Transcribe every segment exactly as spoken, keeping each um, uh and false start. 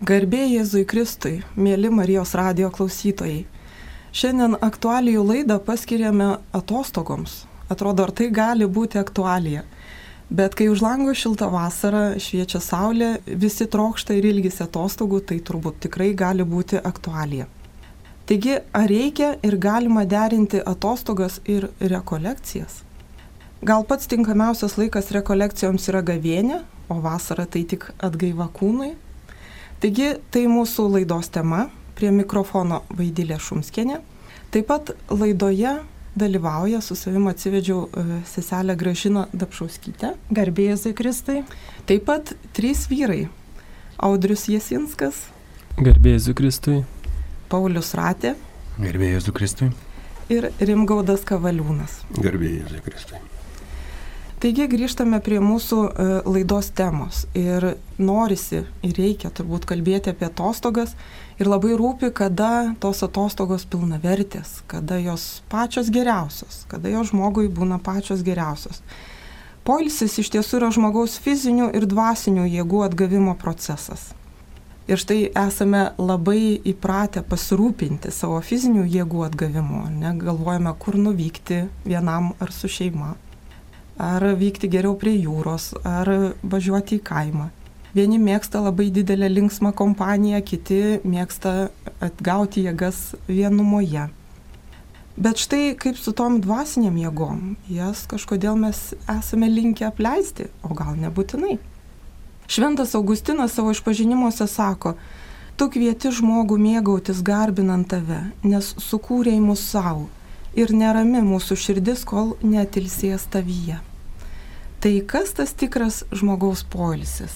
Garbė Jėzui Kristui, mėly Marijos radijo klausytojai. Šiandien aktualijų laidą paskiriame atostogoms. Atrodo, ar tai gali būti aktualija. Bet kai už lango šilta vasara, šviečia saulė, visi trokšta ir ilgisi atostogų, tai turbūt tikrai gali būti aktualija. Taigi, ar reikia ir galima derinti atostogas ir rekolekcijas? Gal pats tinkamiausias laikas rekolekcijoms yra gavėnia, o vasara tai tik atgaiva kūnui? Taigi, tai mūsų laidos tema, prie mikrofono Vaidilė Šumskienė. Taip pat laidoje dalyvauja, su savim atsivedžiau seselę Gražiną Dapšauskytę. Garbė Jėzui Kristui. Taip pat trys vyrai. Audrius Jasinskas. Garbė Jėzui Kristui. Paulius Ratė. Garbė Jėzui Kristui. Ir Rimgaudas Kavaliūnas. Garbė Jėzui Kristui. Taigi grįžtame prie mūsų laidos temos ir norisi ir reikia turbūt kalbėti apie atostogas ir labai rūpi, kada tos atostogos pilnavertės, kada jos pačios geriausios, kada jos žmogui būna pačios geriausios. Poilsis iš tiesų yra žmogaus fizinių ir dvasinių jėgų atgavimo procesas. Ir štai esame labai įpratę pasirūpinti savo fizinių jėgų atgavimu, ne? Galvojame, kur nuvykti vienam ar su šeima. Ar vykti geriau prie jūros, ar važiuoti į kaimą. Vieni mėgsta labai didelę linksmą kompaniją, kiti mėgsta atgauti jėgas vienumoje. Bet štai kaip su tom dvasiniam jėgom, jas kažkodėl mes esame linkę apleisti, o gal nebūtinai. Šventas Augustinas savo išpažinimuose sako, tu kvieti žmogų mėgautis garbinant tave, nes sukūrei mus savo ir nerami mūsų širdis, kol netilsės tavyje. Tai kas tas tikras žmogaus poilsis?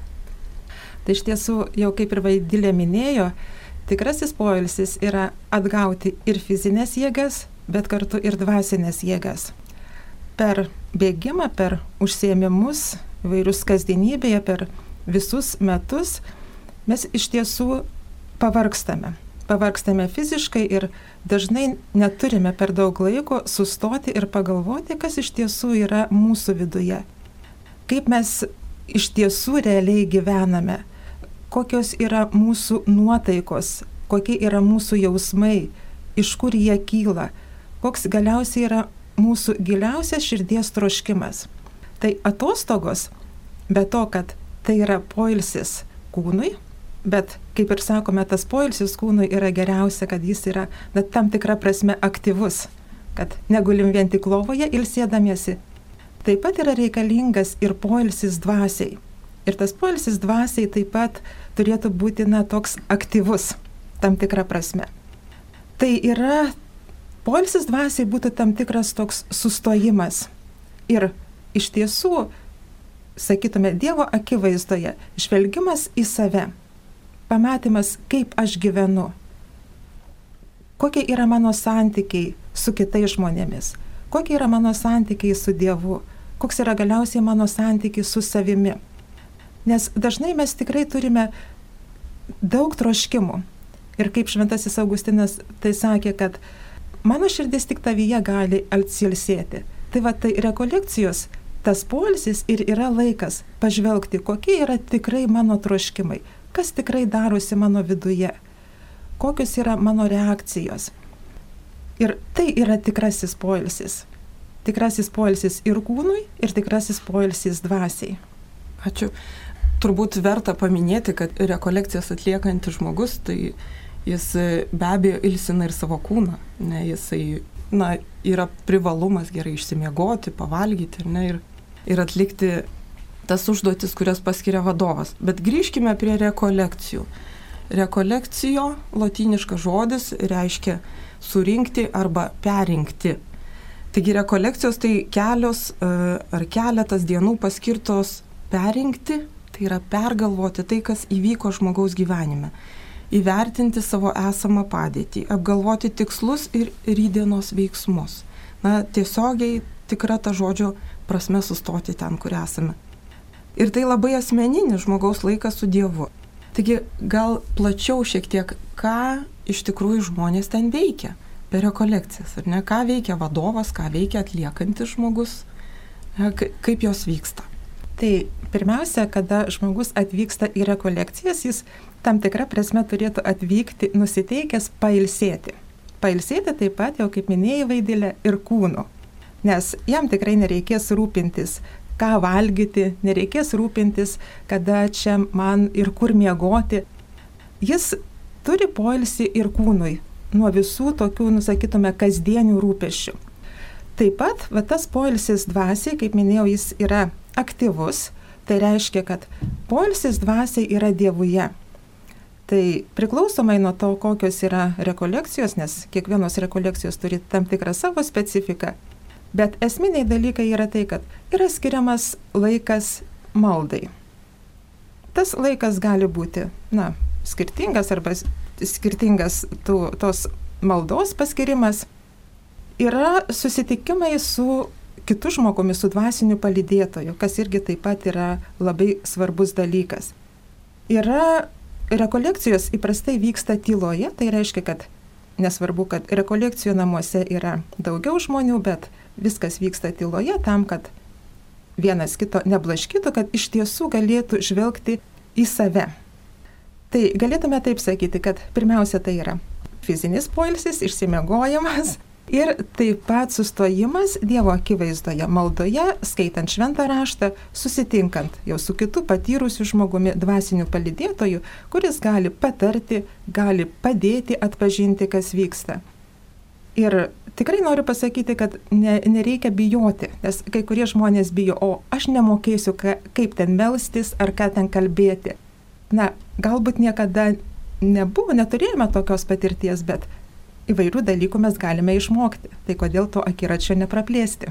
Tai iš tiesų, jau kaip ir Vaidilė minėjo, tikrasis poilsis yra atgauti ir fizinės jėgas, bet kartu ir dvasinės jėgas. Per bėgimą, per užsiėmimus, vairius kasdienybėje, per visus metus mes iš tiesų pavargstame. Pavargstame fiziškai ir dažnai neturime per daug laiko sustoti ir pagalvoti, kas iš tiesų yra mūsų viduje. Kaip mes iš tiesų realiai gyvename, kokios yra mūsų nuotaikos, kokie yra mūsų jausmai, iš kur jie kyla, koks galiausiai yra mūsų giliausias širdies troškimas. Tai atostogos, be to, kad tai yra poilsis kūnui, bet, kaip ir sakome, tas poilsis kūnui yra geriausia, kad jis yra na, tam tikra prasme aktyvus, kad negulim vien tik lovoje ilsėdamiesi. Taip pat yra reikalingas ir poilsis dvasiai. Ir tas poilsis dvasiai taip pat turėtų būti na, toks aktyvus, tam tikra prasme. Tai yra, poilsis dvasiai būtų tam tikras toks sustojimas. Ir iš tiesų, sakytume, Dievo akivaizdoje, žvelgimas į save. Pamatymas, kaip aš gyvenu, kokie yra mano santykiai su kitais žmonėmis, kokie yra mano santykiai su Dievu, koks yra galiausiai mano santykiai su savimi. Nes dažnai mes tikrai turime daug troškimų. Ir kaip Šventasis Augustinas tai sakė, kad mano širdis tik tavyje gali atsilsėti. Tai va, tai rekolekcijos, tas poilsis ir yra laikas pažvelgti, kokie yra tikrai mano troškimai. Kas tikrai darosi mano viduje, kokios yra mano reakcijos. Ir tai yra tikrasis poilsis. Tikrasis poilsis ir kūnui, ir tikrasis poilsis dvasiai. Ačiū. Turbūt verta paminėti, kad rekolekcijas atliekantis žmogus, tai jis be abejo ilsina ir savo kūną. Ne, jisai na, yra privalumas gerai išsimiegoti, pavalgyti ne, ir, ir atlikti tas užduotis, kurias paskiria vadovas. Bet grįžkime prie rekolekcijų. Rekolekcijo, lotyniškas žodis, reiškia surinkti arba perinkti. Taigi rekolekcijos tai kelios ar keletas dienų paskirtos perinkti, tai yra pergalvoti tai, kas įvyko žmogaus gyvenime. Įvertinti savo esamą padėtį, apgalvoti tikslus ir rytdienos veiksmus. Na, tiesiogiai tikra ta žodžio prasme sustoti ten, kur esame. Ir tai labai asmeninis žmogaus laikas su Dievu. Taigi gal plačiau šiek tiek, ką iš tikrųjų žmonės ten veikia per rekolekcijas, ar ne? Ką veikia vadovas, ką veikia atliekantis žmogus, kaip jos vyksta. Tai pirmiausia, kada žmogus atvyksta į rekolekcijas, jis tam tikrą prasme turėtų atvykti nusiteikęs pailsėti. Pailsėti taip pat, jau kaip minėjai Vaidilė, ir kūnu. Nes jam tikrai nereikės rūpintis, ką valgyti, nereikės rūpintis, kada čia man ir kur miegoti. Jis turi poilsį ir kūnui nuo visų tokių, nusakytume, kasdienių rūpesčių. Taip pat, va, tas poilsis dvasiai, kaip minėjau, jis yra aktyvus, tai reiškia, kad poilsis dvasiai yra Dievuje. Tai priklausomai nuo to, kokios yra rekolekcijos, nes kiekvienos rekolekcijos turi tam tikrą savo specifiką, bet esminiai dalykai yra tai, kad yra skiriamas laikas maldai. Tas laikas gali būti, na, skirtingas arba skirtingas tų, tos maldos paskirimas. Yra susitikimai su kitu žmogumi, su dvasiniu palydėtoju, kas irgi taip pat yra labai svarbus dalykas. Yra rekolekcijos įprastai vyksta tyloje, tai reiškia, kad nesvarbu, kad rekolekcijų namuose yra daugiau žmonių, bet viskas vyksta tyloje tam, kad vienas kito neblaškytų, kad iš tiesų galėtų žvelgti į save. Tai galėtume taip sakyti, kad pirmiausia tai yra fizinis poilsis, išsimiegojimas ir taip pat sustojimas Dievo akivaizdoje, maldoje, skaitant šventą raštą, susitinkant jau su kitu patyrusiu žmogumi, dvasiniu palydėtoju, kuris gali patarti, gali padėti atpažinti, kas vyksta. Ir tikrai noriu pasakyti, kad ne, nereikia bijoti, nes kai kurie žmonės bijo, o aš nemokėsiu, ka, kaip ten melstis ar ką ten kalbėti. Na, galbūt niekada nebuvo, neturėjome tokios patirties, bet įvairių dalykų mes galime išmokti. Tai kodėl to akiračio nepraplėsti?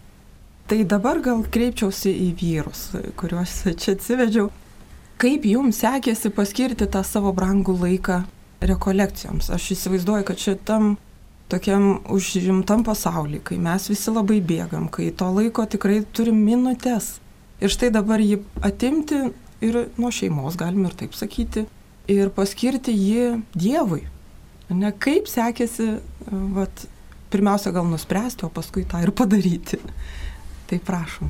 Tai dabar gal kreipčiausi į vyrus, kuriuos čia atsivedžiau. Kaip jums sekėsi paskirti tą savo brangų laiką rekolekcijoms? Aš įsivaizduoju, kad šitam tokiam užimtam pasauly, kai mes visi labai bėgam, kai to laiko tikrai turim minutės. Ir štai dabar jį atimti ir nuo šeimos, galim ir taip sakyti, ir paskirti jį Dievui. Ne, kaip sekėsi, vat, pirmiausia gal nuspręsti, o paskui tą ir padaryti. Tai prašom.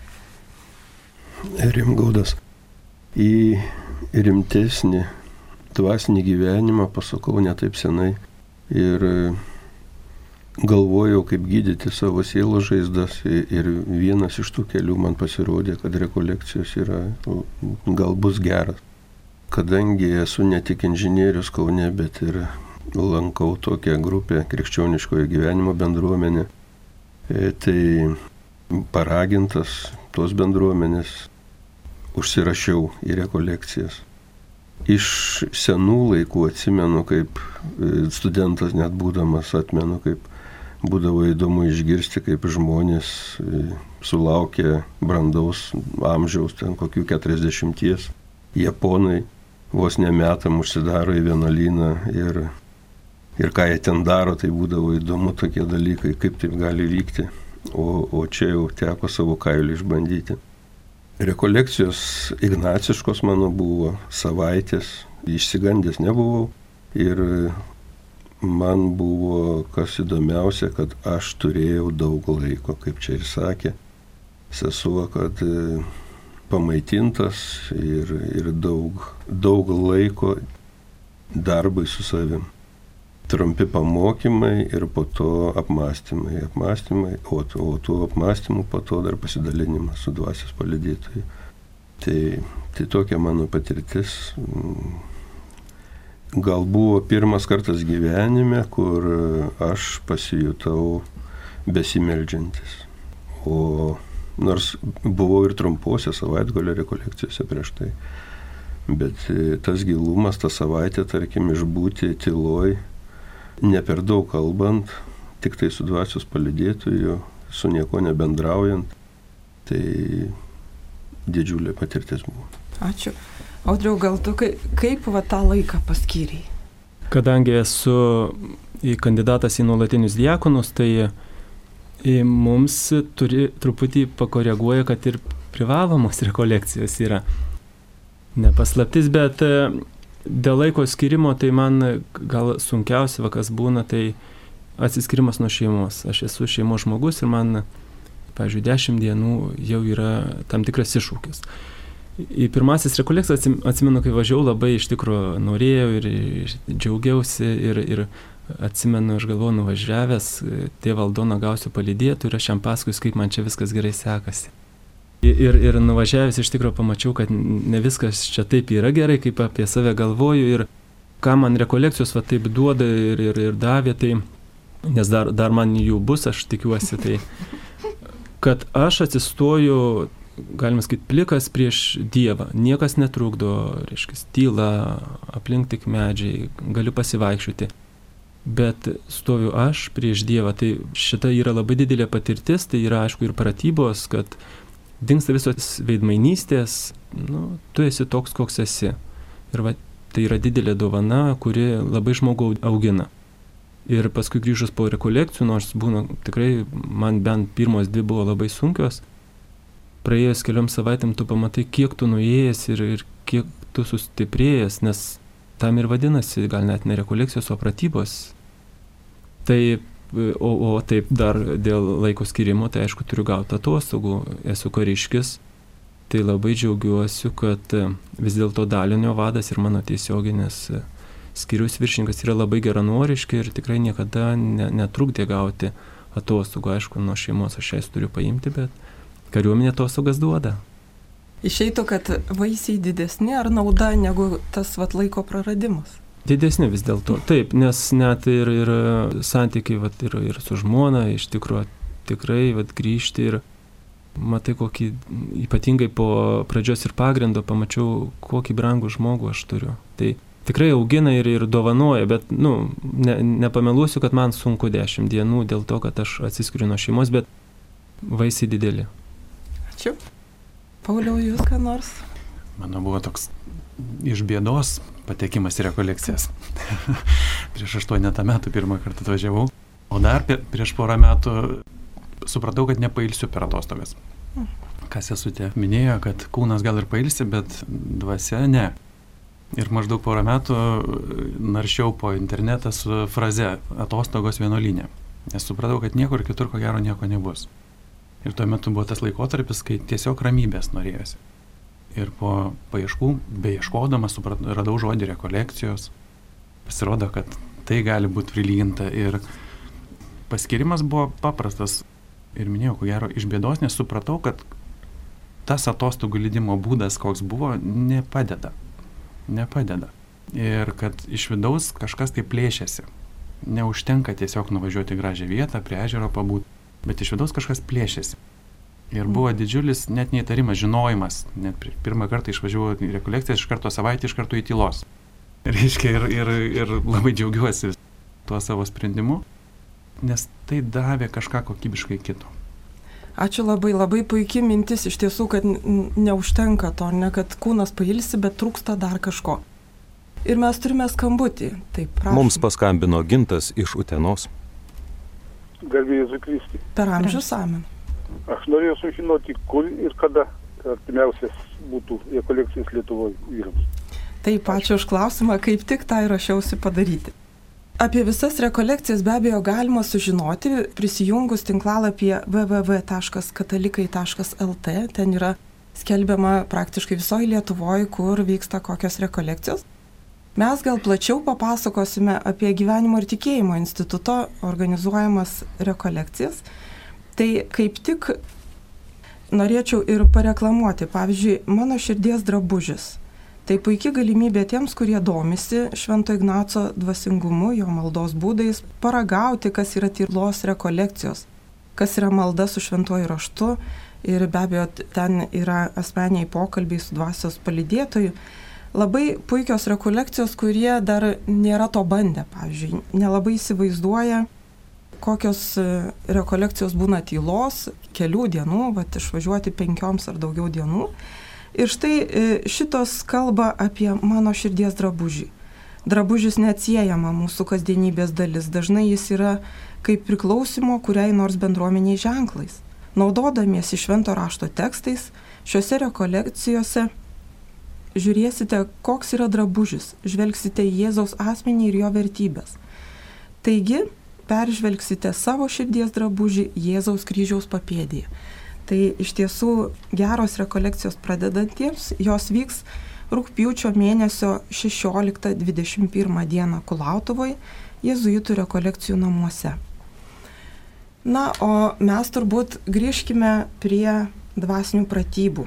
Rimgaudas. Į rimtesnį dvasinį gyvenimą pasukau ne taip senai ir galvojau, kaip gydyti savo sielos žaizdas, ir vienas iš tų kelių man pasirodė, kad rekolekcijos yra, gal bus geras. Kadangi esu ne tik inžinierius Kaune, bet ir lankau tokią grupę krikščioniškojo gyvenimo bendruomenę, tai paragintas tos bendruomenės užsirašiau į rekolekcijas. Iš senų laikų atsimenu, kaip studentas net būdamas, atmenu, kaip būdavo įdomu išgirsti, kaip žmonės sulaukia brandaus amžiaus, ten kokių keturiasdešimties, japonai vos nemetam užsidaro į vienuolyną ir, ir ką jie ten daro, tai būdavo įdomu tokie dalykai, kaip taip gali vykti, o, o čia jau teko savo kailį išbandyti. Rekolekcijos ignaciškos mano buvo savaitės, išsigandęs nebuvau ir man buvo kas įdomiausia, kad aš turėjau daug laiko, kaip čia ir sakė sesuo, kad pamaitintas ir, ir daug, daug laiko darbui su savim. Trumpi pamokymai ir po to apmąstymai, apmąstymai, o, o tų apmąstymų po to dar pasidalinimas su dvasios palydėtoju. Tai, tai tokia mano patirtis. Gal buvo pirmas kartas gyvenime, kur aš pasijutau besimeldžiantis. O nors buvau ir trumpose savaitgalio rekolekcijose prieš tai. Bet tas gilumas, ta savaitė, tarkim, išbūti tyloj, ne per daug kalbant, tik tai su dvasios palydėtoju, su nieko nebendraujant, tai didžiulė patirtis buvo. Ačiū. Audriau, gal tu kaip, kaip va tą laiką paskyrei? Kadangi esu kandidatas į nuolatinius diakonus, tai mums turi truputį pakoreguoja, kad ir privalomos rekolekcijos yra. Nepaslaptis, bet dėl laiko skirimo, tai man gal sunkiausia, va, kas būna, tai atsiskirimas nuo šeimos. Aš esu šeimos žmogus ir man pavyzdžiui, dešimt dienų jau yra tam tikras iššūkis. Į pirmasis rekolekcijas atsimenu, kai važiavau, labai iš tikrųjų norėjau ir džiaugiausi ir, ir atsimenu, aš galvoju, nuvažiavęs, tėvą Aldoną gausiu palydėtų ir aš jam pasakosiu, kaip man čia viskas gerai sekasi. Ir, ir nuvažiavęs iš tikrųjų pamačiau, kad ne viskas čia taip yra gerai, kaip apie save galvoju ir ką man rekolekcijos va taip duoda ir, ir, ir davė, tai, nes dar, dar man jų bus, aš tikiuosi, tai kad aš atsistoju, galima sakyti, plikas prieš Dievą. Niekas netrukdo, reiškia, tyla, aplink tik medžiai, galiu pasivaikščioti. Bet stoviu aš prieš Dievą. Tai šita yra labai didelė patirtis, tai yra, aišku, ir pratybos, kad dingsta visos veidmainystės, nu, tu esi toks, koks esi. Ir va, tai yra didelė dovana, kuri labai žmogų augina. Ir paskui grįžus po rekolekcijų, nors būna tikrai, man bent pirmos dvi buvo labai sunkios, praėjus keliom savaitėm tu pamatai, kiek tu nuėjęs ir, ir kiek tu sustiprėjęs, nes tam ir vadinasi, gal net ne rekolekcijos, o pratybos. Tai, o, o taip dar dėl laiko skirimo, tai aišku turiu gauti atostogų, esu kariškis, tai labai džiaugiuosi, kad vis dėlto dalinio vadas ir mano tiesioginis skyrius viršininkas yra labai geranoriški ir tikrai niekada ne, netrukdė gauti atostogų. Aišku, nuo šeimos aš jas turiu paimti, bet kariuomenė atostogas duoda. Išeitų, kad vaisiai didesni ar nauda negu tas vat laiko praradimas? Didesni vis dėlto. Taip, nes net ir, ir santykiai vat, ir, ir su žmona iš tikrųjų tikrai vat, grįžti ir matai, kokį ypatingai po pradžios ir pagrindo pamačiau, kokį brangų žmogų aš turiu. Tai tikrai augina ir, ir dovanoja, bet nu, ne, nepameluosiu, kad man sunku dešimt dienų dėl to, kad aš atsiskiriu nuo šeimos, bet vaisiai dideli. Ačiū. Pauliau, jūs ką nors? Mano buvo toks iš bėdos patekimas į rekolekcijas. Prieš aštuonetą metų pirmą kartą atvažiavau, o dar prieš porą metų supratau, kad nepailsiu per atostogas. Kas sesutė minėjo, kad kūnas gal ir pailsi, bet dvasia ne. Ir maždaug porą metų naršiau po internetą su fraze atostogos vienuolyne. Nes supratau, kad niekur kitur ko gero nieko nebus. Ir tuo metu buvo tas laikotarpis, kai tiesiog ramybės norėjosi. Ir po paieškų, beieškodamas, supratau, radau žodį rekolekcijos. Pasirodo, kad tai gali būti prilyginta. Ir paskirimas buvo paprastas. Ir minėjau, ko gero, iš bėdos, nes supratau, kad tas atostogų leidimo būdas, koks buvo, nepadeda. Nepadeda. Ir kad iš vidaus kažkas tai plėšiasi. Neužtenka tiesiog nuvažiuoti gražią vietą, prie ežero pabūti. Bet iš vidaus kažkas plėšėsi. Ir buvo didžiulis net neįtarimas, žinojimas. Net pirmą kartą išvažiavau į rekolekcijas, iš karto savaitę, iš karto į tylos. Reiškia, ir, ir, ir labai džiaugiuosi tuo savo sprendimu, nes tai davė kažką kokybiškai kito. Ačiū labai, labai puikiai mintis iš tiesų, kad neužtenka to, ne kad kūnas pailsi, bet trūksta dar kažko. Ir mes turime skambutį. Taip, prašom. Mums paskambino Gintas iš Utenos. Garbė Jėzui Kristui. Per amžius amen. Aš norėjau sužinoti, kur ir kada artimiausias būtų rekolekcijas Lietuvoje vyrams. Taip, ačiū už klausimą, kaip tik tai rašiausi padaryti. Apie visas rekolekcijas be abejo galima sužinoti prisijungus tinklalapyje w w w taškas katalikai taškas l t. Ten yra skelbiama praktiškai visoje Lietuvoje, kur vyksta kokios rekolekcijos. Mes gal plačiau papasakosime apie Gyvenimo ir tikėjimo instituto organizuojamas rekolekcijas. Tai kaip tik norėčiau ir pareklamuoti, pavyzdžiui, mano širdies drabužis. Tai puikia galimybė tiems, kurie domisi Švento Ignaco dvasingumu, jo maldos būdais, paragauti, kas yra tylos rekolekcijos, kas yra malda su šventuoju raštu ir be abejo ten yra asmeniai pokalbiai su dvasios palydėtoju. Labai puikios rekolekcijos, kurie dar nėra to bandę, pavyzdžiui, nelabai įsivaizduoja, kokios rekolekcijos būna tylos, kelių dienų, vat išvažiuoti penkioms ar daugiau dienų. Ir štai šitos kalba apie mano širdies drabužį. Drabužis neatsiejama mūsų kasdienybės dalis, dažnai jis yra kaip priklausimo kuriai nors bendruomeniai ženklais. Naudodamiesi švento rašto tekstais, šiuose rekolekcijose žiūrėsite, koks yra drabužis, žvelgsite į Jėzaus asmenį ir jo vertybės. Taigi, peržvelgsite savo širdies drabužį Jėzaus kryžiaus papėdėje. Tai iš tiesų geros rekolekcijos pradedantiems, jos vyks rugpjūčio mėnesio šešioliktą dvidešimt pirmą dieną Kulautuvoje, jėzuitų rekolekcijų namuose. Na, o mes turbūt grįžkime prie dvasinių pratybų.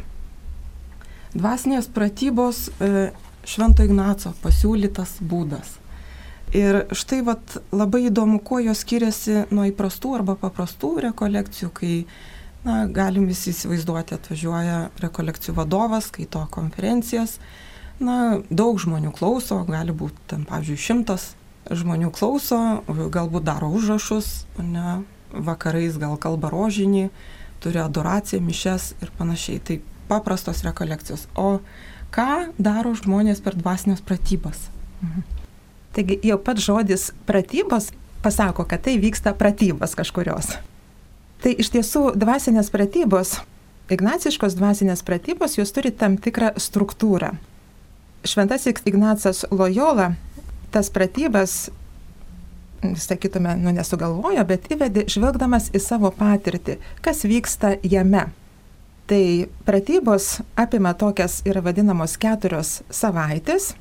Dvasinės pratybos e, Švento Ignaco pasiūlytas būdas. Ir štai vat, labai įdomu, kuo jos skiriasi nuo įprastų arba paprastų rekolekcijų, kai na, galim visi įsivaizduoti, atvažiuoja rekolekcijų vadovas, skaito konferencijas, na, daug žmonių klauso, gali būti ten, pavyzdžiui, šimtas žmonių klauso, galbūt daro užrašus, ne, vakarais gal kalba rožinį, turi adoraciją, mišes ir panašiai. Tai paprastos rekolekcijos. O ką daro žmonės per dvasinės pratybas? Mhm. Taigi jau pats žodis pratybos pasako, kad tai vyksta pratybos kažkurios. Tai iš tiesų dvasinės pratybos, ignaciškos dvasinės pratybos, jos turi tam tikrą struktūrą. Šventasis Ignacas Lojola tas pratybas, sakytume, nu nesugalvojo, bet įvedė žvelgdamas į savo patirtį, kas vyksta jame. Tai pratybos apima tokias yra vadinamos keturios savaitės.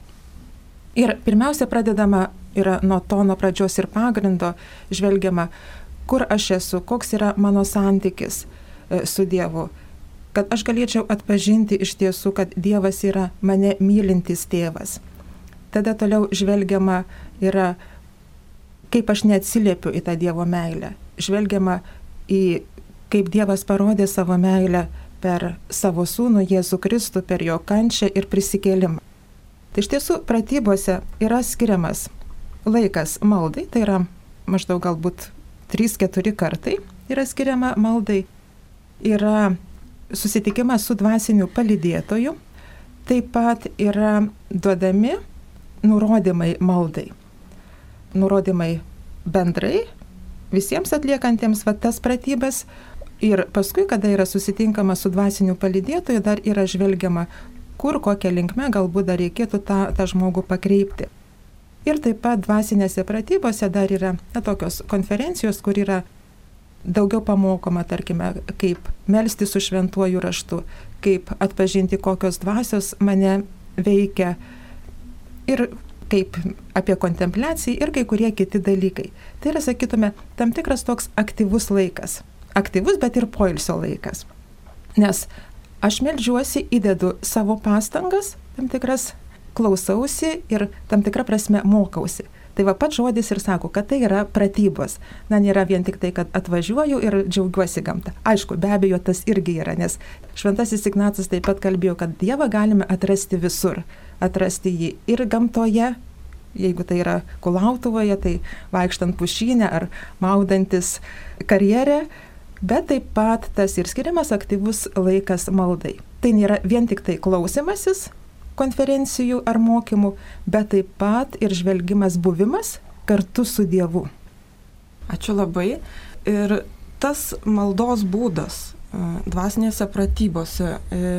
Ir pirmiausia pradedama yra nuo to, nuo pradžios ir pagrindo, žvelgiama, kur aš esu, koks yra mano santykis su Dievu, kad aš galėčiau atpažinti iš tiesų, kad Dievas yra mane mylintis tėvas. Tada toliau žvelgiama yra, kaip aš neatsiliepiu į tą Dievo meilę. Žvelgiama į, kaip Dievas parodė savo meilę per savo sūnų Jėzų Kristų, per jo kančią ir prisikėlimą. Tai iš tiesų pratybose yra skiriamas laikas maldai, tai yra maždaug galbūt trys keturi kartai yra skiriama maldai, yra susitikimas su dvasiniu palydėtoju, taip pat yra duodami nurodymai maldai. Nurodymai bendrai visiems atliekantiems va, tas pratybas ir paskui, kada yra susitinkama su dvasiniu palydėtoju, dar yra žvelgiama, kur kokią linkmę galbūt dar reikėtų tą, tą žmogų pakreipti. Ir taip pat dvasinėse pratybose dar yra na, tokios konferencijos, kur yra daugiau pamokoma, tarkime, kaip melstis su šventuoju raštu, kaip atpažinti, kokios dvasios mane veikia ir kaip apie kontempliaciją ir kai kurie kiti dalykai. Tai yra, sakytume, tam tikras toks aktyvus laikas. Aktyvus, bet ir poilsio laikas. Nes aš meldžiuosi, įdedu savo pastangas, tam tikras klausausi ir tam tikrą prasme mokausi. Tai va pats žodis ir sako, kad tai yra pratybos. Na, nėra vien tik tai, kad atvažiuoju ir džiaugiuosi gamtą. Aišku, be abejo, tas irgi yra, nes Šventasis Ignacas taip pat kalbėjo, kad Dievą galime atrasti visur. Atrasti jį ir gamtoje, jeigu tai yra Kulautuvoje, tai vaikštant pušynę ar maudantis karjerę, bet taip pat tas ir skiriamas aktyvus laikas maldai. Tai nėra vien tik tai klausimasis konferencijų ar mokymų, bet taip pat ir žvelgimas buvimas kartu su Dievu. Ačiū labai. Ir tas maldos būdas dvasinėse pratybose,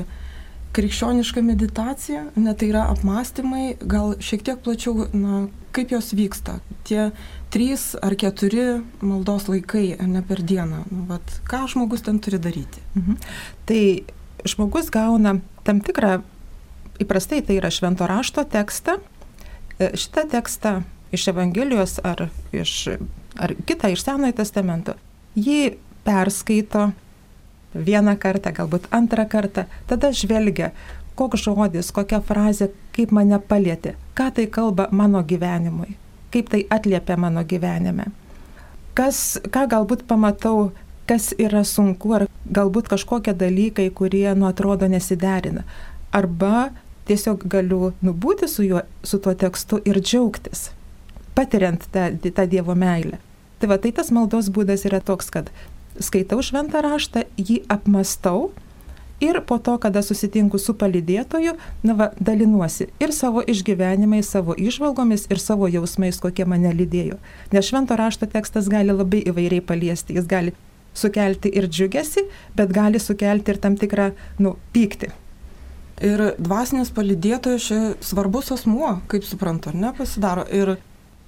krikščioniška meditacija, ne, tai yra apmąstymai, gal šiek tiek plačiau, na, kaip jos vyksta. Tie trys ar keturi maldos laikai, ne per dieną. Nu, vat, ką žmogus ten turi daryti? Mhm. Tai žmogus gauna tam tikrą, įprastai tai yra švento rašto tekstą. Šitą tekstą iš Evangelijos ar, iš, ar kitą iš Senojo testamento. Jį perskaito vieną kartą, galbūt antrą kartą, tada žvelgia, koks žodis, kokia frazė, kaip mane palietė, ką tai kalba mano gyvenimui, kaip tai atliepia mano gyvenime. Kas, ką galbūt pamatau, kas yra sunku, ar galbūt kažkokie dalykai, kurie nu atrodo nesiderina. Arba tiesiog galiu nubūti su, juo, su tuo tekstu ir džiaugtis, patiriant tą, tą Dievo meilę. Tai va, tai tas maldos būdas yra toks, kad skaitau šventą raštą, jį apmastau ir po to, kada susitinku su palydėtoju, na va, dalinuosi ir savo išgyvenimais, savo įžvalgomis ir savo jausmais, kokie mane lydėjo. Nes švento rašto tekstas gali labai įvairiai paliesti, jis gali sukelti ir džiugesį, bet gali sukelti ir tam tikrą, nu, pyktį. Ir dvasinės palydėtojas čia svarbus asmuo, kaip suprantu, ar ne, pasidaro. Ir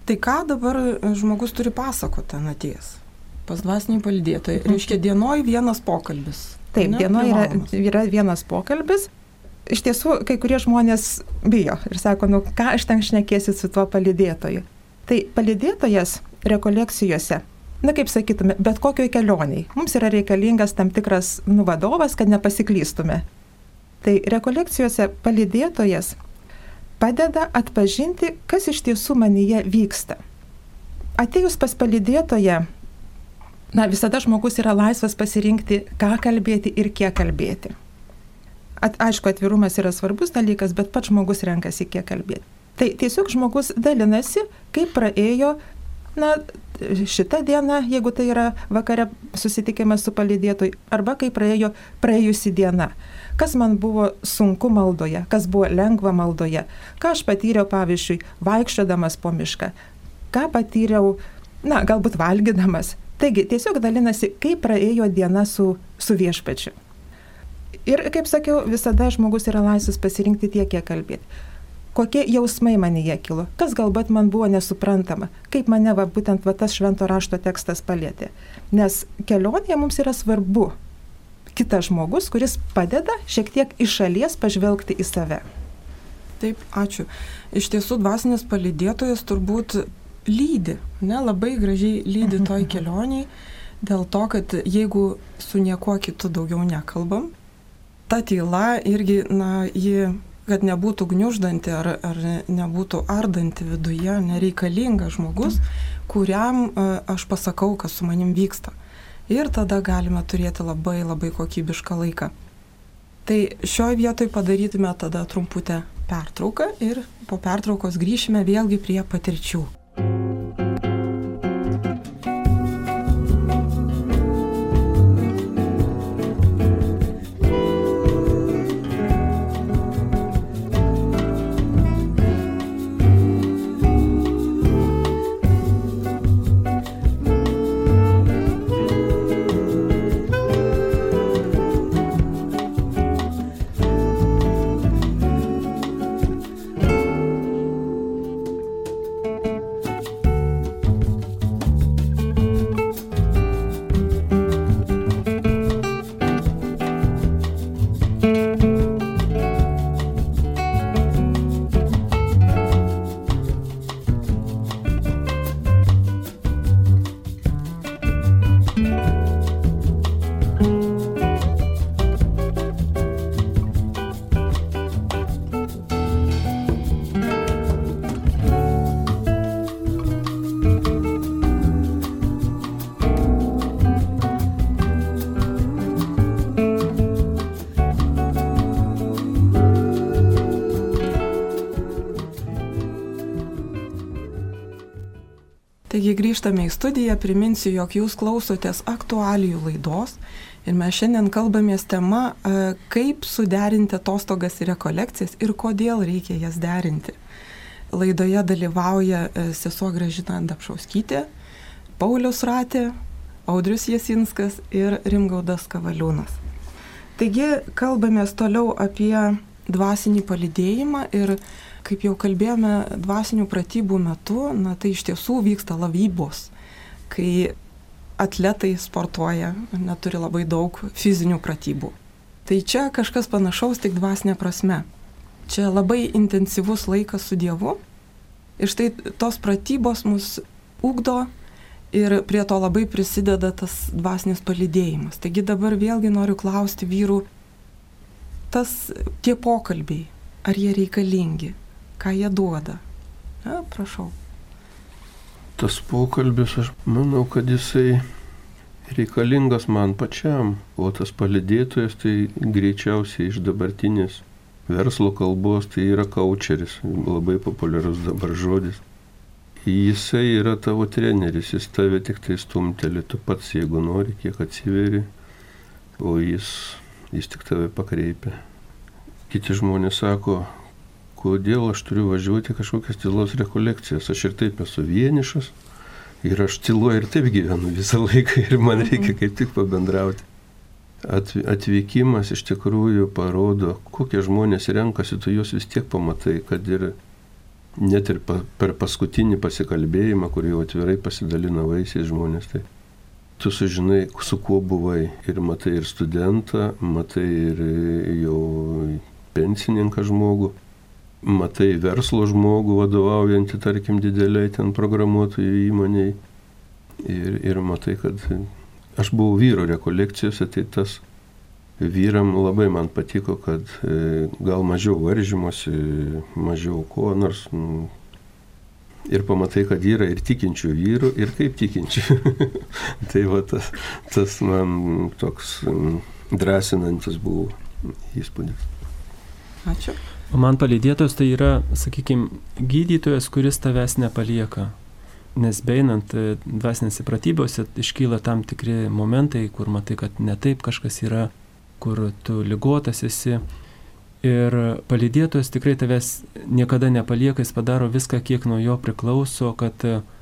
Tai ką dabar žmogus turi pasakoti ten atėjęs? Pas dvasinį palydėtoją. Reiškia, dienoj vienas pokalbis. Taip, dienoj yra, yra vienas pokalbis. Iš tiesų, kai kurie žmonės bijo ir sako, nu ką aš ten šnekėsiu su tuo palydėtoju. Tai palydėtojas rekolekcijose, na kaip sakytume, bet kokioj kelioniai, mums yra reikalingas tam tikras nu, vadovas, kad nepasiklystume. Tai rekolekcijose palydėtojas padeda atpažinti, kas iš tiesų manyje vyksta. Atėjus pas palydėtoją, na visada žmogus yra laisvas pasirinkti, ką kalbėti ir kiek kalbėti. At, aišku, atvirumas yra svarbus dalykas, bet pats žmogus renkasi, kiek kalbėti. Tai tiesiog žmogus dalinasi, kaip praėjo, na, šitą dieną, jeigu tai yra vakare susitikimas su palydėtoju, arba kaip praėjo praėjusi diena. Kas man buvo sunku maldoje, kas buvo lengva maldoje, ką aš patyriau, pavyzdžiui, vaikščiodamas po mišką, ką patyriau, na, galbūt valgydamas. Taigi, tiesiog dalinasi, kaip praėjo diena su, su viešpačiu. Ir, kaip sakiau, visada žmogus yra laisvas pasirinkti tiek, kiek kalbėti. Kokie jausmai manyje kilo, kas galbūt man buvo nesuprantama, kaip mane va, būtent va, tas švento rašto tekstas palietė. Nes kelionėje mums yra svarbu kitas žmogus, kuris padeda šiek tiek iš šalies pažvelgti į save. Taip, ačiū. Iš tiesų, dvasinis palydėtojas turbūt lydi, ne, labai gražiai lydi toj kelioniai, dėl to, kad jeigu su niekuo kitu daugiau nekalbam, ta tyla irgi, na, ji, kad nebūtų gniuždanti ar, ar nebūtų ardanti viduje, nereikalingas žmogus, kuriam aš pasakau, kas su manim vyksta. Ir tada galime turėti labai labai kokybišką laiką. Tai šioje vietoje padarytume tada trumputę pertrauką ir po pertraukos grįšime vėlgi prie patirčių. Taigi grįžtame į studiją, priminsiu, jog jūs klausotės aktualijų laidos ir mes šiandien kalbamės tema, kaip suderinti atostogas ir rekolekcijas ir kodėl reikia jas derinti. Laidoje dalyvauja sesuo Gražina Dapšauskytė, Paulius Ratė, Audrius Jasinskas ir Rimgaudas Kavaliūnas. Taigi kalbamės toliau apie dvasinį palydėjimą ir kaip jau kalbėjome, dvasinių pratybų metu, na tai iš tiesų vyksta lavybos, kai atletai sportuoja, neturi labai daug fizinių pratybų. Tai čia kažkas panašaus, tik dvasinė prasme. Čia labai intensyvus laikas su Dievu ir štai tos pratybos mus ugdo ir prie to labai prisideda tas dvasinis palydėjimas. Taigi dabar vėlgi noriu klausti vyrų, tas tie pokalbiai, ar jie reikalingi? Ką jie duoda? Na, prašau. Tas pokalbis, aš manau, kad jisai reikalingas man pačiam, o tas palydėtojas tai greičiausiai iš dabartinės verslo kalbos tai yra kaučeris, labai populiarus dabar žodis. Jisai yra tavo treneris, jis tave tik tai stumteli, tu pats, jeigu nori, kiek atsiveri, o jis, jis tik tave pakreipia. Kiti žmonės sako, kodėl aš turiu važiuoti kažkokias tylos rekolekcijas. Aš ir taip esu vienišas ir aš tyloje ir taip gyvenu visą laiką ir man reikia kaip tik pabendrauti. Atvykimas iš tikrųjų parodo, kokie žmonės renkasi, tu juos vis tiek pamatai, kad ir net ir pa, per paskutinį pasikalbėjimą, kur jau atvirai pasidalina vaisiais žmonės, tai tu sužinai, su kuo buvai ir matai ir studentą, matai ir jau pensininką žmogų, matai verslo žmogų vadovaujantį, tarkim, dideliai ten programuotojų įmoniai ir, ir matai, kad aš buvau vyro rekolekcijose, tai tas vyram labai man patiko, kad gal mažiau varžymosi, mažiau ko nors. Ir pamatai, kad yra ir tikinčių vyrų, ir kaip tikinčių. Tai va tas, tas man toks drąsinantis buvo įspūdis. Ačiū. O man palydėtojas tai yra, sakykime, gydytojas, kuris tavęs nepalieka. Nes beinant dvasinėse pratybose iškyla tam tikri momentai, kur matai, kad ne taip kažkas yra, kur tu ligotas esi. Ir palydėtojas tikrai tavęs niekada nepalieka, jis padaro viską, kiek nuo jo priklauso, kad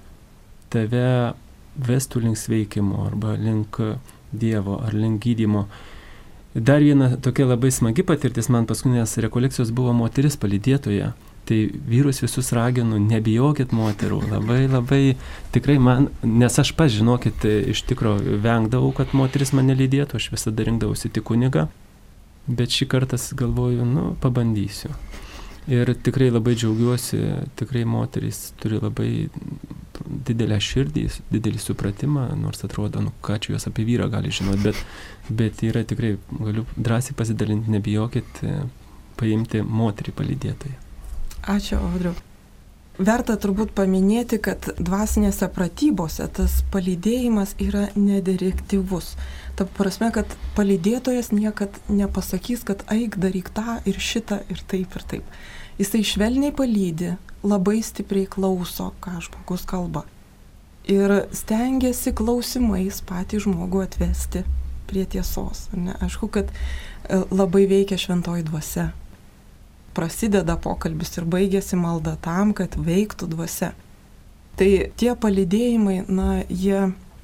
tave vestų link sveikimo arba link Dievo ar link gydymo. Dar viena tokia labai smagi patirtis man paskutinės rekolekcijos buvo moteris palydėtoja. Tai vyrus visus raginu, nebijokit moterų, labai labai tikrai man, nes aš pats, žinokit, iš tikro vengdavau, kad moteris mane lydėtų, aš visada rinkdavausi tik kunigą. Bet šį kartą galvoju, nu, pabandysiu. Ir tikrai labai džiaugiuosi, tikrai moterys turi labai didelę širdį, didelį supratimą, nors atrodo, nu, ką čia jos apie vyrą gali žinoti, bet, bet yra tikrai, galiu drąsiai pasidalinti, nebijokit paimti moterį palydėtoją. Ačiū, Audriau. Verta turbūt paminėti, kad dvasinėse pratybose tas palydėjimas yra nedirektyvus. Ta prasme, kad palydėtojas niekad nepasakys, kad eik daryk tą ir šitą ir taip ir taip. Jisai švelniai palydi, labai stipriai klauso, ką žmogus kalba. Ir stengiasi klausimais patį žmogų atvesti prie tiesos. Ne? Aišku, kad labai veikia šventoji dvasia. Prasideda pokalbis ir baigėsi malda tam, kad veiktų dvasia. Tai tie palydėjimai, na, jie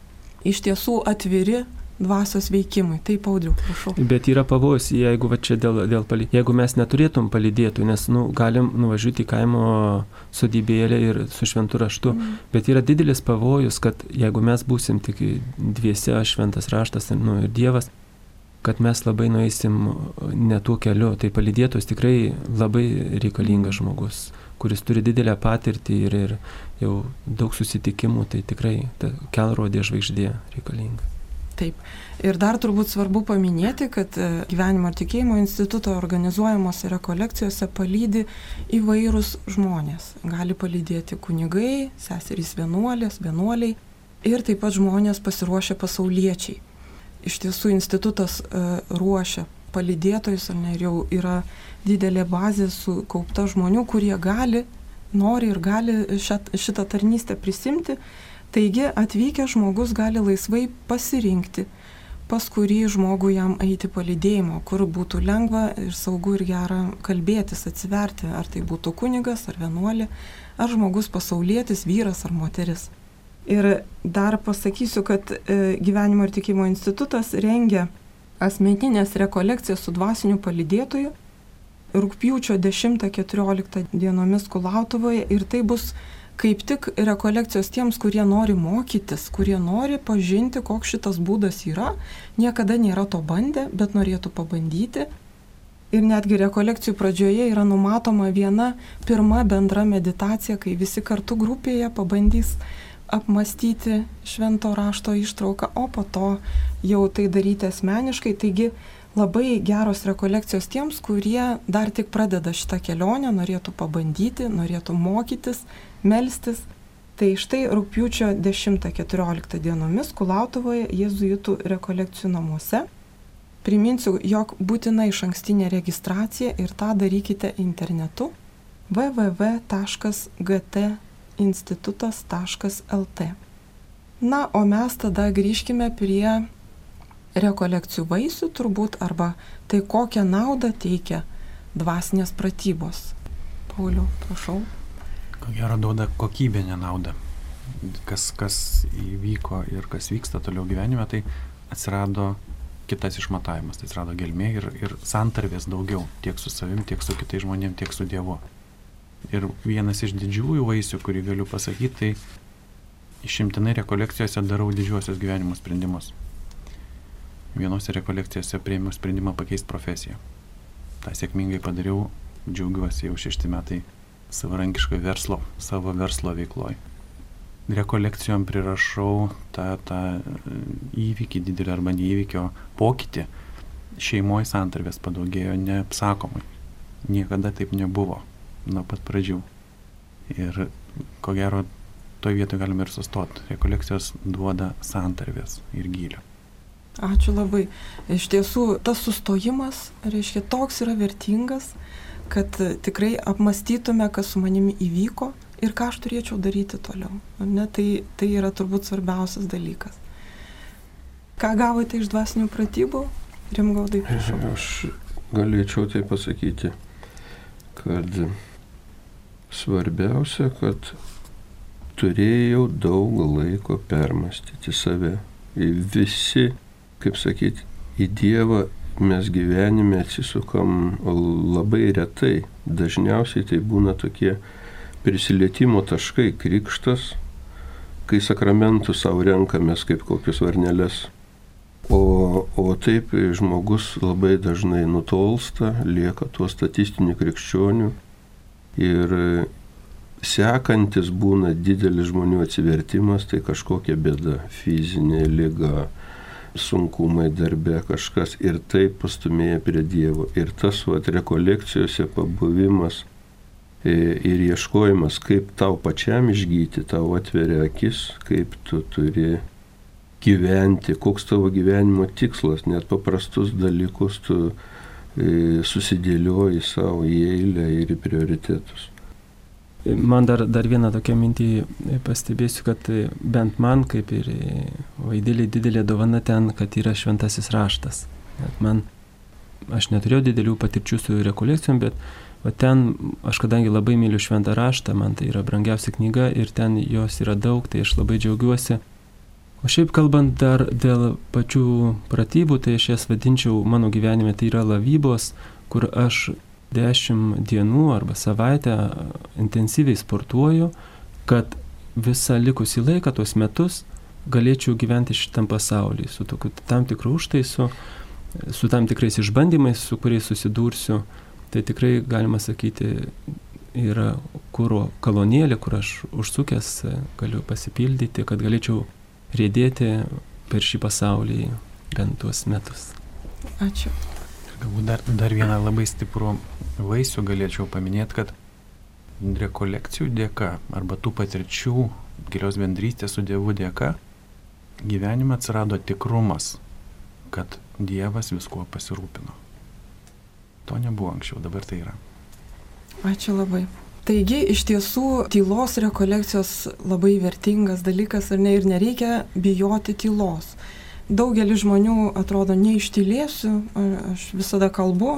iš tiesų atviri dvasios veikimui. Taip, Audriau, prašau. Bet yra pavojus, jeigu va čia dėl, dėl palydėtų, jeigu mes neturėtum palydėtų, nes, nu, galim nuvažiuoti į kaimo sodybėlę ir su šventu raštu, mm. bet yra didelis pavojus, kad jeigu mes būsim tik dviese, šventas raštas, nu, ir Dievas, kad mes labai nueisim ne tuo keliu. Tai palydėtos tikrai labai reikalingas žmogus, kuris turi didelę patirtį ir, ir jau daug susitikimų, tai tikrai ta kelrodė žvaigždė reikalinga. Taip. Ir dar turbūt svarbu paminėti, kad Gyvenimo ir tikėjimo instituto organizuojamose rekolekcijose palydi įvairūs žmonės. Gali palydėti kunigai, seserys vienuolės, vienuoliai ir taip pat žmonės pasiruošę pasauliečiai. Iš tiesų institutas uh, ruošia palydėtojus, ar ne, ir jau yra didelė bazė sukaupta žmonių, kurie gali, nori ir gali šit, šitą tarnystę prisimti. Taigi atvykęs žmogus gali laisvai pasirinkti, pas kurį žmogų jam eiti palydėjimo, kur būtų lengva ir saugu ir gera kalbėtis, atsiverti, ar tai būtų kunigas, ar vienuolė, ar žmogus pasaulietis, vyras ar moteris. Ir dar pasakysiu, kad e, Gyvenimo ir tikėjimo institutas rengia asmeninės rekolekcijas su dvasiniu palydėtoju rugpjūčio dešimtą keturioliktą dienomis Kulautuvoje, ir tai bus kaip tik rekolekcijos tiems, kurie nori mokytis, kurie nori pažinti, koks šitas būdas yra, niekada nėra to bandę, bet norėtų pabandyti. Ir netgi rekolekcijų pradžioje yra numatoma viena pirma bendra meditacija, kai visi kartu grupėje pabandys apmastyti švento rašto ištrauką, o po to jau tai daryti asmeniškai. Taigi labai geros rekolekcijos tiems, kurie dar tik pradeda šitą kelionę, norėtų pabandyti, norėtų mokytis, melstis. Tai štai rugpjūčio dešimtą keturioliktą dienomis Kulautuvoje jėzuitų rekolekcijų namuose. Priminsiu, jog būtina išankstinė registracija ir tą darykite internetu w w w taškas g t institutas taškas l t. Na, o mes tada grįžkime prie rekolekcijų vaisių turbūt, arba tai kokią naudą teikia dvasinės pratybos. Pauliau, prašau. Ko gero duoda kokybinę naudą. Kas, kas įvyko ir kas vyksta toliau gyvenime, tai atsirado kitas išmatavimas, tai atsirado gelmė ir, ir santarvės daugiau, tiek su savim, tiek su kitais žmonėm, tiek su Dievu. Ir vienas iš didžiųjų vaisių, kurį galiu pasakyti, tai išimtinai rekolekcijose darau didžiuosius gyvenimo sprendimus. Vienose rekolekcijose priėmiau sprendimą pakeisti profesiją. Ta sėkmingai padariau, džiaugiuosi jau šešti metai savarankiškai verslo, savo verslo veikloj. Rekolekcijom prirašau tą, tą įvykį didelį arba neįvykio pokytį. Šeimoje santarvės padaugėjo neapsakomai. Niekada taip nebuvo nuo pat pradžių. Ir ko gero, toj vietoje galime ir sustoti. Rekolekcijos duoda santarvės ir gylio. Ačiū labai. Iš tiesų, tas sustojimas, reiškia, toks yra vertingas, kad tikrai apmastytume, kas su manimi įvyko ir ką aš turėčiau daryti toliau. Ne, tai, tai yra turbūt svarbiausias dalykas. Ką gavote iš dvasinių pratybų? Rimgaudai, prašau. Aš galėčiau tai pasakyti, kad svarbiausia, kad turėjau daug laiko permastyti save. Visi, kaip sakyti, į Dievą mes gyvenime atsisukam labai retai. Dažniausiai tai būna tokie prisilietimo taškai, krikštas, kai sakramentų savo renkamės kaip kokius varneles. O, o taip žmogus labai dažnai nutolsta, lieka tuo statistiniu krikščioniu ir sekantis būna didelis žmonių atsivertimas, tai kažkokia bėda, fizinė liga, sunkumai darbe, kažkas ir taip pastumėja prie Dievo. Ir tas vat, rekolekcijose pabuvimas ir ieškojimas, kaip tau pačiam išgyti, tau atveria akis, kaip tu turi gyventi, koks tavo gyvenimo tikslas, net paprastus dalykus tu susidėlioji savo į eilę ir į prioritetus. Man dar, dar vieną tokią mintį pastebėsiu, kad bent man, kaip ir Vaidėlė, didelė dovana ten, kad yra šventasis raštas. Net man, aš neturėjau didelių patirčių su rekolekcijom, bet va ten, aš kadangi labai myliu šventą raštą, man tai yra brangiausia knyga ir ten jos yra daug, tai aš labai džiaugiuosi. O šiaip kalbant dar dėl pačių pratybų, tai aš jas vadinčiau mano gyvenime, tai yra lavybos, kur aš dešimt dienų arba savaitę intensyviai sportuoju, kad visą likusį laiką, tuos metus, galėčiau gyventi šitam pasaulyje, su tokiu tam tikrų užtaisu, su tam tikrais išbandymais, su kuriais susidursiu. Tai tikrai, galima sakyti, yra kuro kolonėlė, kur aš užsukęs galiu pasipildyti, kad galėčiau riedėti per šį pasaulį bent tuos metus. Ačiū. Galbūt dar, dar vieną labai stiprų vaisių galėčiau paminėti, kad rekolekcijų dėka arba tų patirčių, gilios bendrystės su Dievu dėka, gyvenime atsirado tikrumas, kad Dievas viskuo pasirūpino. To nebuvo anksčiau, dabar tai yra. Ačiū labai. Taigi, iš tiesų, tylos rekolekcijos labai vertingas dalykas ir, ne, ir nereikia bijoti tylos. Daugelis žmonių atrodo neištylėsiu, aš visada kalbu,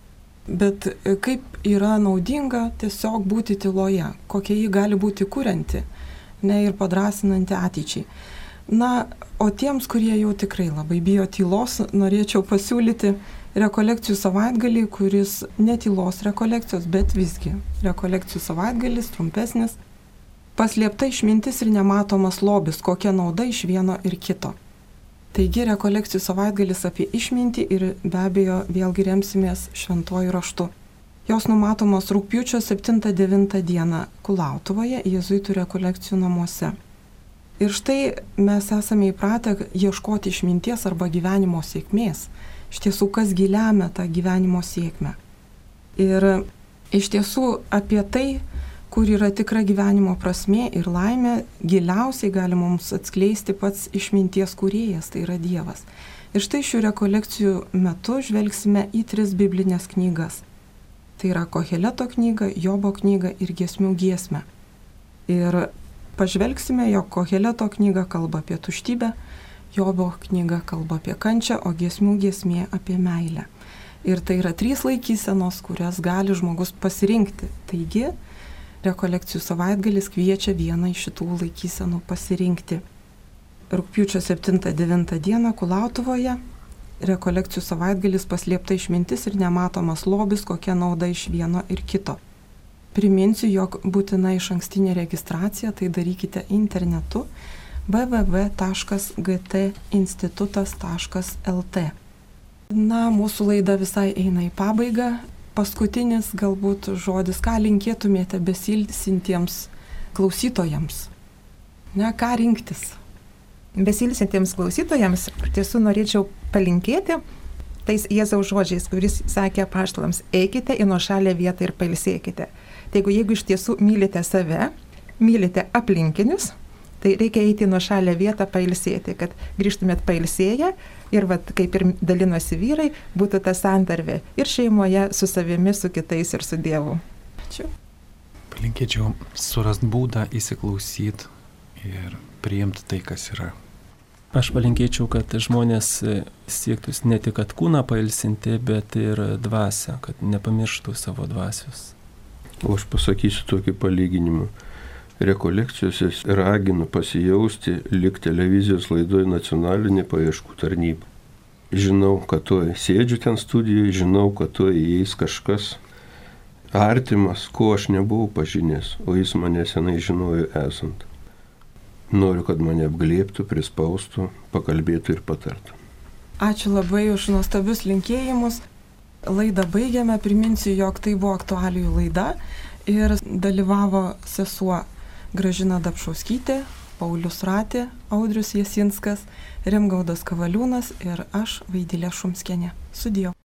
bet kaip yra naudinga tiesiog būti tyloje, kokia ji gali būti kurianti, ne, ir padrasinanti ateičiai. Na, o tiems, kurie jau tikrai labai bijo tylos, norėčiau pasiūlyti rekolekcijų savaitgalį, kuris ne tylos rekolekcijos, bet visgi rekolekcijų savaitgalis, trumpesnis, paslėpta išmintis ir nematomas lobis, kokia nauda iš vieno ir kito. Taigi rekolekcijų savaitgalis apie išmintį ir be abejo vėlgi remsimės šventuoju raštu. Jos numatomos rugpjūčio septintą devintą dieną Kulautuvoje, jėzuitų rekolekcijų namuose. Ir štai mes esame įpratę ieškoti išminties arba gyvenimo sėkmės. Iš tiesų, kas lemia tą gyvenimo sėkmę. Ir iš tiesų apie tai, kur yra tikra gyvenimo prasmė ir laimė, giliausiai gali mums atskleisti pats išminties kūrėjas, tai yra Dievas. Ir štai šių rekolekcijų metu žvelgsime į tris biblinės knygas. Tai yra Koheleto knyga, Jobo knyga ir Giesmių giesmę. Ir pažvelgsime, jog Koheleto knyga kalba apie tuštybę, Jobo knyga kalba apie kančią, o Giesmių giesmė apie meilę. Ir tai yra trys laikysenos, kurias gali žmogus pasirinkti. Taigi, rekolekcijų savaitgalis kviečia vieną iš šitų laikysenų pasirinkti. Rugpjūčio septintą devintą dieną Kulautuvoje rekolekcijų savaitgalis paslėpta išmintis ir nematomas lobis, kokia nauda iš vieno ir kito. Priminsiu, jog būtina iš ankstinė registracija, tai darykite internetu w w w taškas g t institutas taškas l t. Na, mūsų laida visai eina į pabaigą. Paskutinis galbūt žodis, ką linkėtumėte besilsintiems klausytojams? Ne, ką rinktis? Besilsintiems klausytojams tiesų norėčiau palinkėti tais Jėzaus žodžiais, kuris sakė apaštalams, eikite į nuošalę vietą ir pailsėkite. Tai jeigu, jeigu iš tiesų mylite save, mylite aplinkinius, tai reikia eiti į nuošalę vietą pailsėti, kad grįžtumėt pailsėję ir, vat, kaip ir dalinosi vyrai, būtų ta santarvė ir šeimoje, su savimi, su kitais ir su Dievu. Ačiū. Palinkėčiau surast būdą įsiklausyti ir priimti tai, kas yra. Aš palinkėčiau, kad žmonės siektų ne tik kad kūną pailsinti, bet ir dvasią, kad nepamirštų savo dvasios. O aš pasakysiu tokį palyginimą. Rekolekcijose raginu pasijausti lyg televizijos laidoje nacionalinė paieškų tarnyba. Žinau, kad to sėdžiu ten studijoje, žinau, kad to įeis kažkas artimas, ko aš nebuvau pažinęs, o jis mane senai žinojo esant. Noriu, kad mane apglėbtų, prispaustų, pakalbėtų ir patartų. Ačiū labai už nuostabius linkėjimus. Laidą baigiame. Priminsiu, jog tai buvo aktualijų laida ir dalyvavo sesuo Gražina Dapšauskytė, Paulius Ratė, Audrius Jasinskas, Rimgaudas Kavaliūnas ir aš, Vaidilė Šumskienė. Sudie.